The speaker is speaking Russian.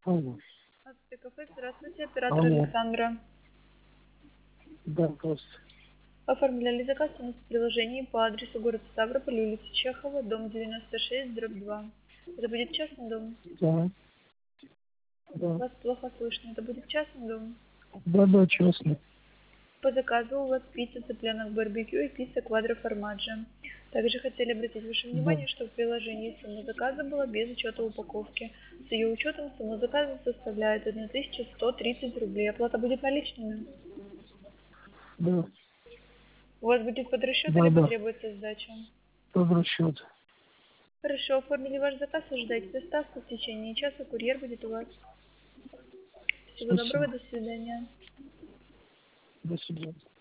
Алло. Кафе, здравствуйте, оператор Алло. Александра. Да, просто. Оформляли заказ у нас в приложении по адресу город Ставрополь, улица Чехова, дом 96, дробь 2. Это будет частный дом? Да. Да. Вас плохо слышно. Это будет частный дом? Да, честно. По заказу у вас пицца, цыпленок, барбекю и пицца квадро формаджо. Также хотели обратить ваше Да. внимание, что в приложении сумма заказа была без учета упаковки. С ее учетом сумма заказа составляет 1130 рублей. Оплата будет наличными. Да. У вас будет под расчет или Да. потребуется сдача? Под расчет. Хорошо, оформили ваш заказ, ожидайте доставку. В течение часа курьер будет у вас. Всего доброго, Спасибо. до свидания. До свидания.